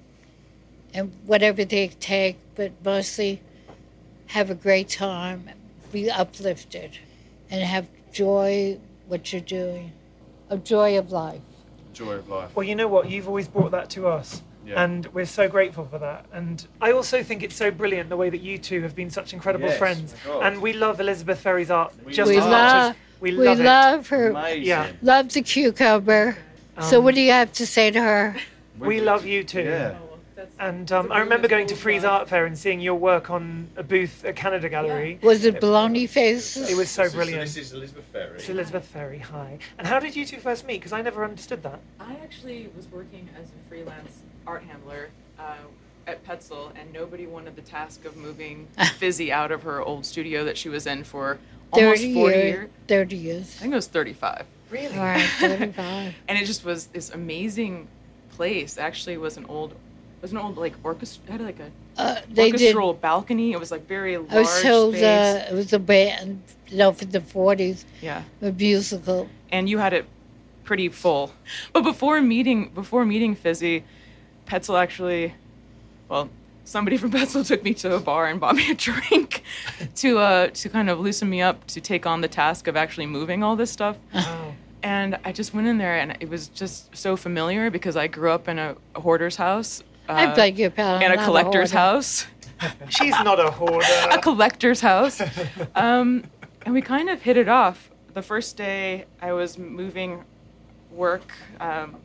F: and whatever they take, but mostly have a great time, be uplifted, and have joy what you're doing, a joy of life.
G: Joy of life.
D: Well, you know what? You've always brought that to us.
G: Yeah.
D: And we're so grateful for that. And I also think it's so brilliant the way that you two have been such incredible
G: Yes,
D: friends.
G: my God.
D: And we love Elizabeth Ferry's art
G: We
D: just
F: We
D: as much
F: love,
D: as we
F: we
D: love it.
F: love her.
G: Amazing.
D: Yeah.
F: Love the cucumber. so
D: Um,
F: what do you have to say to her?
D: We love you too.
G: Yeah.
J: Oh, that's,
D: And
J: that's
D: um,
J: a
D: I remember
J: really
D: going to
J: cool
D: Frieze
J: vibe.
D: Art Fair and seeing your work on a booth at Canada Gallery.
F: Was it baloney faces?
D: It was so
G: This is-
D: brilliant.
G: This is Elizabeth Ferry.
D: It's Elizabeth Ferry, hi. And how did you two first meet? Because I never understood that.
J: I actually was working as a freelance art handler uh, at Petzl, and nobody wanted the task of moving Fizzy out of her old studio that she was in for almost
F: thirty
J: forty
F: years.
J: years.
F: thirty years.
J: I think it was thirty-five.
D: Really?
F: All right, thirty-five.
J: And it just was this amazing place. Actually, it was an old, it was an old like orchestra. It had like a
F: Uh, they did.
J: orchestral balcony. It was like very large
F: I was told
J: space.
F: uh, it was a band, you know, from the forties,
J: Yeah.
F: a musical.
J: And you had it pretty full. But before meeting before meeting Fizzy, Petzl actually, well, somebody from Petzl took me to a bar and bought me a drink to uh to kind of loosen me up to take on the task of actually moving all this stuff.
D: Wow.
J: And I just went in there, and it was just so familiar because I grew up in a, a hoarder's house. Uh,
F: I beg your pardon.
J: and a
F: not
J: collector's
F: hoarder.
J: house.
D: She's not a hoarder.
J: a collector's house. Um, and we kind of hit it off. The first day I was moving work, um,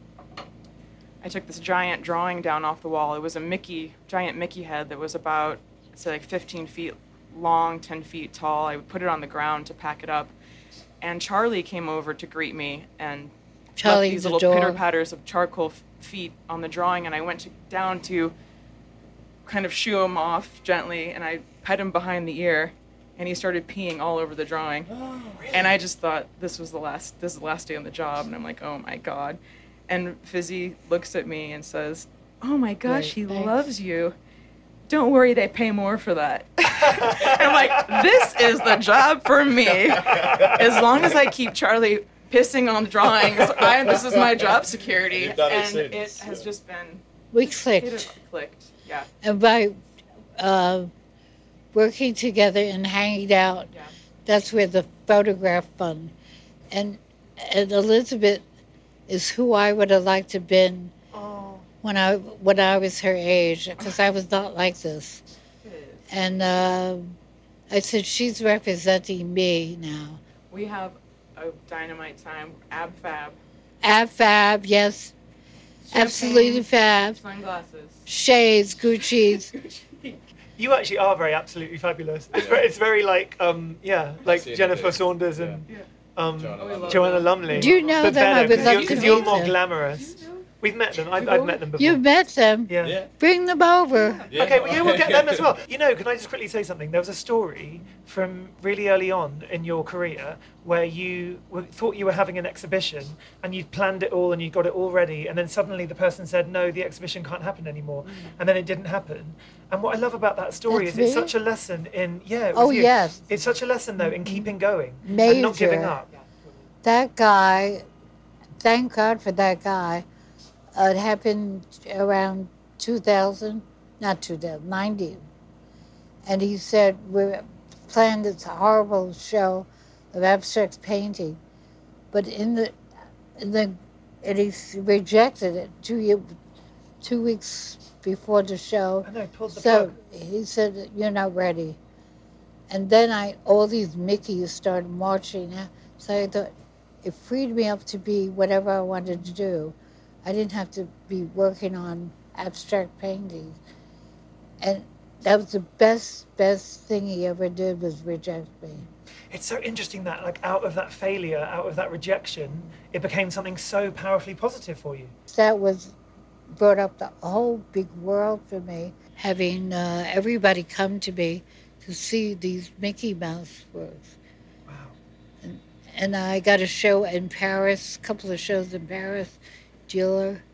J: I took this giant drawing down off the wall. It was a Mickey, giant Mickey head that was about, say, like fifteen feet long, ten feet tall. I would put it on the ground to pack it up. And Charlie came over to greet me and
F: Charlie's
J: left these
F: a
J: little
F: dog.
J: pitter patters of charcoal f- feet on the drawing. And I went to, down to kind of shoo him off gently, and I pet him behind the ear, and he started peeing all over the drawing.
D: Oh, really?
J: And I just thought this was the last this is the last day on the job, and I'm like, oh my god. And Fizzy looks at me and says, oh my gosh,
F: Right,
J: he
F: thanks.
J: loves you. Don't worry, they pay more for that. And I'm like, this is the job for me. As long as I keep Charlie pissing on drawings, I, this is my job security.
G: You've done it
J: And
G: since,
J: it has
G: yeah.
J: just been
F: We
J: it
F: clicked.
J: clicked. Yeah.
F: And by uh, working together and hanging out,
J: Yeah.
F: that's where the photograph fun. And, and Elizabeth is who I would have liked to have been
D: Oh.
F: when I when I was her age, because I was not like this. And uh, I said, she's representing me now.
J: We have a dynamite time. Ab fab.
F: Ab fab, yes. Absolutely fab.
J: Sunglasses.
F: Shades, Gucci's.
D: You actually are very absolutely fabulous. It's, very, it's very like, um, yeah, like
G: see it
D: Jennifer
G: again.
D: Saunders and um,
G: Joanna
J: Lumley.
D: Joanna Lumley.
F: Do you know
D: but
F: them? I
D: better,
F: would
D: 'cause
F: love
D: you're,
F: to
D: 'cause you're
F: meet
D: more
F: them.
D: glamorous. We've met them. I've, I've met them before.
F: You've met them.
D: Yeah.
G: Yeah.
F: Bring them over.
G: Yeah.
D: Okay, well, yeah, we'll get them as well. You know, can I just quickly say something? There was a story from really early on in your career where you were, thought you were having an exhibition and you'd planned it all and you got it all ready, and then suddenly the person said, no, the exhibition can't happen anymore. And then it didn't happen. And what I love about that story
F: That's
D: is it's
F: me?
D: such a lesson in, yeah, it was
F: Oh,
D: you.
F: yes.
D: It's such a lesson, though, in keeping going and not giving
F: Major.
D: up.
F: That guy, thank God for that guy. Uh, it happened around two thousand, not two thousand, ninety. And he said, we planned this horrible show of abstract painting, but in the, in the and he s- rejected it two, year, two weeks before the show.
D: I know, pulled the
F: So
D: plug.
F: he said, you're not ready. And then I, all these Mickeys started marching out. So I thought, it freed me up to be whatever I wanted to do. I didn't have to be working on abstract paintings. And that was the best, best thing he ever did was reject me.
D: It's so interesting that, like, out of that failure, out of that rejection, it became something so powerfully positive for you.
F: That was brought up the whole big world for me, having uh, everybody come to me to see these Mickey Mouse works.
D: Wow.
F: And, and I got a show in Paris, a couple of shows in Paris, Dealer,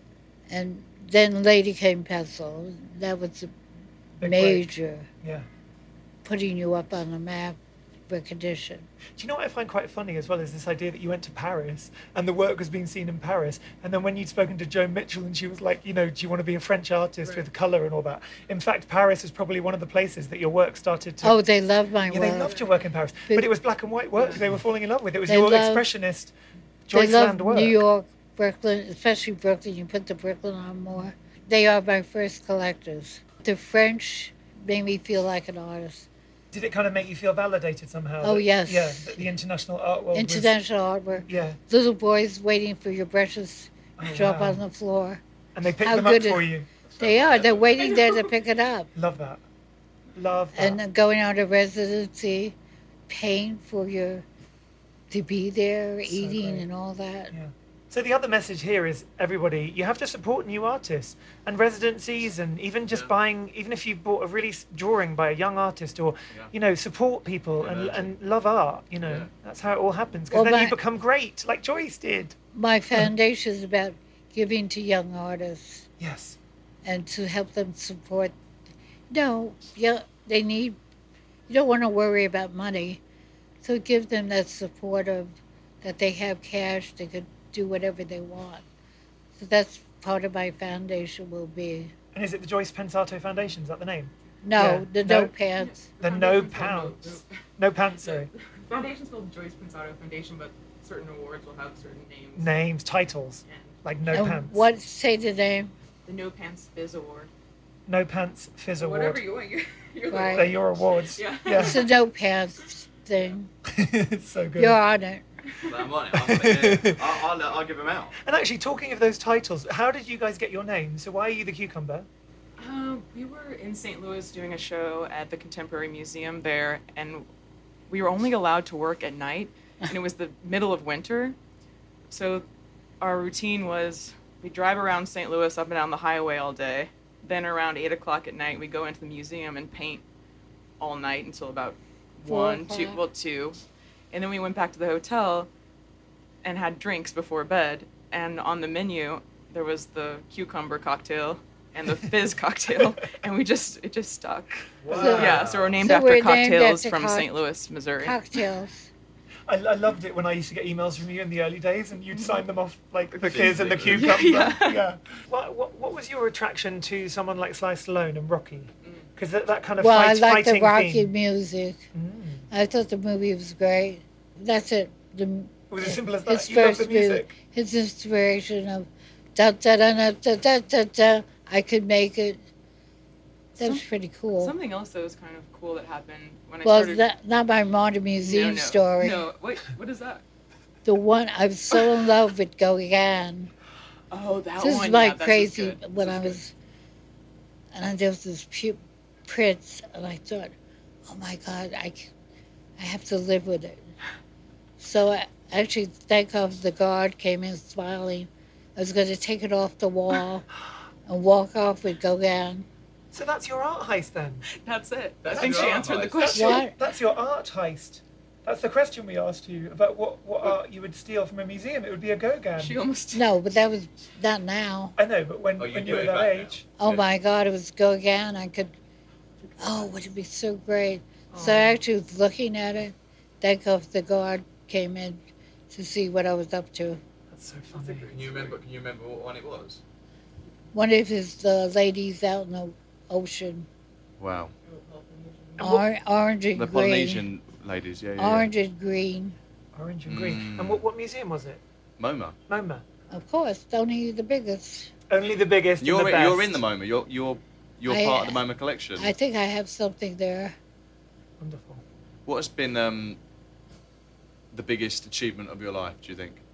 F: and then Lady Came Pencil. That was a
D: Big
F: major
D: break. Yeah.
F: putting you up on the map recognition.
D: Do you know what I find quite funny as well is this idea that you went to Paris and the work was being seen in Paris, and then when you'd spoken to Joan Mitchell and she was like, you know, do you want to be a French artist right. with colour and all that? In fact, Paris is probably one of the places that your work started to...
F: Oh, they loved my
D: yeah,
F: work.
D: they loved your work in Paris. But, but it was black and white work they were falling in love with. It was
F: they
D: your
F: loved,
D: expressionist, Joyce
F: they loved
D: Land work.
F: New York, Brooklyn, especially Brooklyn. You put the Brooklyn on more. They are my first collectors. The French made me feel like an artist.
D: Did it kind of make you feel validated somehow?
F: Oh,
D: that,
F: yes.
D: Yeah, that the international art world
F: International
D: was,
F: art work.
D: Yeah.
F: Little boys waiting for your brushes to
D: oh,
F: drop
D: wow.
F: on the floor.
D: And they pick
F: How
D: them up
F: good
D: for
F: it,
D: you.
F: They are. They're waiting there to pick it up.
D: Love that. Love that.
F: And uh, going on to residency, paying for your, to be there,
D: So
F: eating
D: great.
F: and all that.
D: Yeah. So the other message here is, everybody, you have to support new artists and residencies, and even just
G: Yeah.
D: buying, even if you bought a really s- drawing by a young artist, or
G: Yeah.
D: you know, support people and
G: Emerging.
D: and love art. You know,
G: Yeah.
D: that's how it all happens. Because
F: Well,
D: then
F: my-
D: you become great, like Joyce did.
F: My foundation is about giving to young artists
D: Yes.
F: and to help them support. No, yeah, they need, you don't want to worry about money. So give them that support of, that they have cash, they could do whatever they want. So that's part of my foundation will be.
D: And is it the Joyce Pensato Foundation? Is that the name?
F: No,
D: Yeah.
F: the
D: No?
F: no pants.
D: The No Pounds. No Pants, sorry.
J: The foundation's called Joyce Pensato Foundation, but certain awards will have certain names.
D: Names, titles,
J: And
D: like No
F: And
D: Pants.
F: what, say the name?
J: the No Pants Fizz Award.
D: No Pants Fizz
J: Or
D: Award.
J: whatever you want. You're, you're the
F: Right.
D: They're your awards.
J: Yeah.
D: Yeah.
F: It's a no pants thing.
D: It's so good.
F: You're on it.
G: I'm on it. I'm on it. Yeah. I'll, I'll, I'll give them out.
D: And actually, talking of those titles, how did you guys get your name? So why are you the Cucumber?
J: Uh, we were in Saint Louis doing a show at the Contemporary Museum there, and we were only allowed to work at night, and it was the middle of winter. So our routine was we drive around Saint Louis up and down the highway all day. Then around eight o'clock at night, we go into the museum and paint all night until about
F: Four
J: one, two,
F: o'clock.
J: well, two. And then we went back to the hotel and had drinks before bed. And on the menu, there was the cucumber cocktail and the fizz cocktail, and we just it just stuck.
F: Wow.
J: Yeah, so we're named
F: So
J: after
F: we're named
J: cocktails
F: after
J: from
F: cock-
J: Saint Louis, Missouri.
F: Cocktails.
D: I, I loved it when I used to get emails from you in the early days, and you'd sign them off like the fizz and the cucumber.
J: Yeah.
D: yeah. What, what What was your attraction to someone like Sly Stallone and Rocky? Because that, that kind of
F: Well, I
D: fight,
F: like the
D: fighting
F: Rocky
D: theme.
F: music.
D: Mm.
F: I thought the movie was great. That's it. The,
D: It was as simple as
F: his
D: that. You love
F: first
D: the music.
F: movie, his inspiration of da da da da da da da da. I could make it. That was
J: Some-
F: pretty cool.
J: Something else that was kind of cool that happened when I
F: Well,
J: started.
F: that, not my modern museum
J: no, no,
F: story.
J: No, wait, what is that?
F: The one I was so in love with Gauguin.
J: Oh, that
F: This
J: one.
F: is my
J: yeah, that's
F: crazy
J: good.
F: when
J: This
F: I
J: is
F: was, and there was this pu- prince, and I thought, oh my God, I, c- I have to live with it. So I actually, thank God the guard came in smiling. I was going to take it off the wall and walk off with Gauguin.
D: So that's your art heist then?
J: good. That's it. I
G: That's
J: think
G: your
J: she
G: art
J: answered the
G: heist.
D: That's
J: question.
D: your,
F: What?
D: that's your art heist. That's the question we asked you about what, what art you would steal from a museum. It would be a Gauguin.
J: She almost.
F: No, but that was not now.
D: I know, but when,
G: Oh, you
D: when
G: do
D: you were
G: it
D: that
G: back now.
D: age.
F: Oh
G: Yeah.
F: my God, it was Gauguin. I could, oh, would it be so great? So I actually was looking at it. Thank God the guard came in to see what I was up to.
D: That's so funny.
G: Can you remember? Can you remember what one it was?
F: One of his uh, ladies out in the ocean,
G: Wow.
F: or, orange and
G: The
F: green.
G: Polynesian ladies. Yeah, yeah.
F: Orange and green,
D: Orange and green.
G: Mm.
D: And what, what museum was it?
G: yeah. MoMA.
D: MoMA.
F: of course. Only the biggest.
D: Only the biggest
G: You're
D: and the
G: in,
D: best.
G: you're in the MoMA. You're you're you're
F: I-
G: part of the MoMA collection.
F: I think I have something there.
D: Wonderful.
G: What has been um, the biggest achievement of your life? Do you think?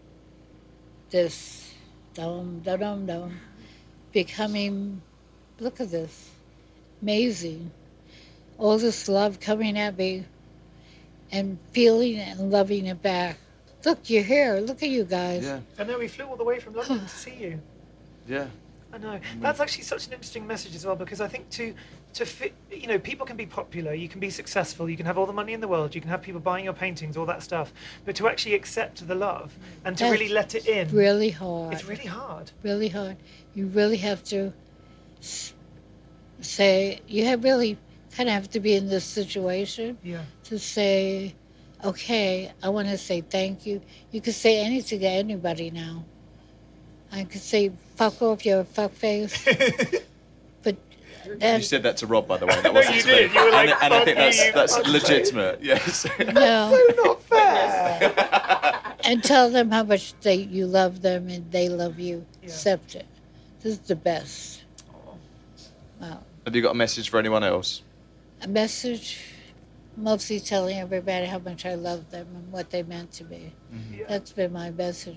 F: This, dum dum dum dum, becoming. Look at this, amazing. All this love coming at me, and feeling and loving it back. Look, you're here. Look at you guys.
G: Yeah.
D: I know we flew all the way from London to see you.
G: Yeah.
D: I know. That's actually such an interesting message as well, because I think to to fit, you know, people can be popular, you can be successful, you can have all the money in the world, you can have people buying your paintings, all that stuff, but to actually accept the love and to
F: That's
D: really let it in,
F: really hard.
D: It's really hard.
F: Really hard. You really have to s- say, you have really kind of have to be in this situation
D: Yeah.
F: to say, okay, I want to say thank you. You could say anything to anybody now. I could say, fuck off, you're a fuck face. But that,
G: You said that to Rob, by the way. That wasn't
D: you
G: to me.
D: did. You were like,
G: and, and I think
D: "Fuck
G: that's
D: you,
G: that's
D: fuck
G: legitimate. Yes.
F: no.
D: Not fair.
F: And tell them how much they you love them and they love you.
D: Yeah.
F: Accept it. This is the best. Wow.
G: Have you got a message for anyone else?
F: A message, mostly telling everybody how much I love them and what they meant to me.
D: Yeah.
F: That's been my message.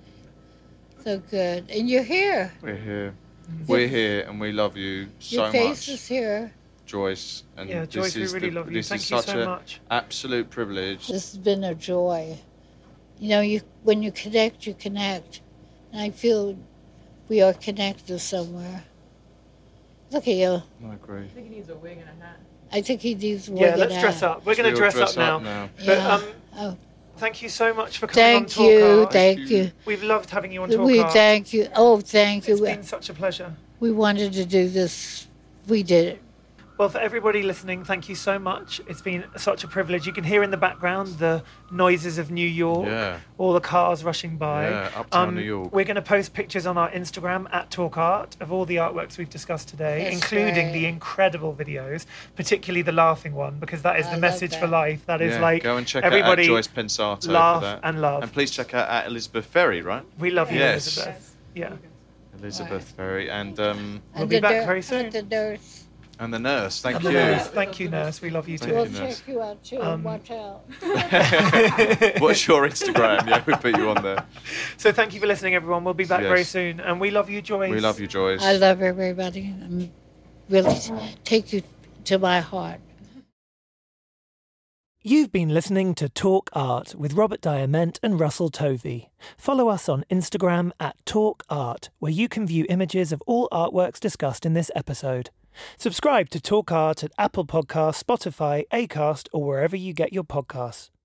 F: So good. And you're here.
G: We're here. We're here, and we love you so
F: Your face
G: much,
F: is here.
G: Joyce. And
D: Yeah,
G: this
D: Joyce, we
G: is
D: really
G: the,
D: love you.
G: This
D: Thank
G: is
D: you
G: such
D: so
G: a
D: much.
G: absolute privilege.
F: This has been a joy. You know, you when you connect, you connect. And I feel we are connected somewhere. Look at you.
G: I agree.
J: I think he needs a wig and a hat.
F: I think he needs one.
D: Yeah, let's dress up. We're going to
G: We'll
D: dress,
G: dress
D: up now.
G: up now.
D: But
F: Yeah.
D: um,
F: Oh,
D: thank you so much for coming
F: thank
D: on Talk
F: you,
D: Art.
F: thank you.
D: We've loved having you on Talk
F: We
D: Art.
F: thank you. Oh, thank
D: It's
F: you.
D: been such a pleasure.
F: We wanted to do this. We did it.
D: Well, for everybody listening, thank you so much. It's been such a privilege. You can hear in the background the noises of New York,
G: Yeah.
D: all the cars rushing by.
G: Yeah, uptown New York.
D: We're going to post pictures on our Instagram at Talk Art of all the artworks we've discussed today,
F: That's
D: including
F: right.
D: the incredible videos, particularly the laughing one, because that is
F: I
D: the
F: love
D: message
F: that.
D: for life. That is
G: Yeah,
D: like
G: go and check
D: everybody
G: out at Joyce Pensato
D: laugh
G: for that.
D: and love.
G: And please check out at Elizabeth Ferry, right?
D: We love you,
G: Yes.
D: Elizabeth. Yeah.
G: Elizabeth Ferry and um
D: We'll
F: And
D: be
F: the
D: back
F: nur-
D: very soon.
F: and the nurse.
G: and the nurse. Thank
D: And
G: you.
D: the nurse. Thank you, nurse. We love you
G: Thank
D: too.
F: We'll
G: you, nurse.
F: check you out too.
D: Um,
F: Watch out.
G: What's your Instagram? Yeah, we put you on there.
D: So thank you for listening, everyone. We'll be back
G: Yes.
D: very soon. And we love you, Joyce.
G: We love you, Joyce.
F: I love everybody. I'm really take you to my heart.
D: You've been listening to Talk Art with Robert Diament and Russell Tovey. Follow us on Instagram at Talk Art, where you can view images of all artworks discussed in this episode. Subscribe to Talk Art at Apple Podcasts, Spotify, Acast, or wherever you get your podcasts.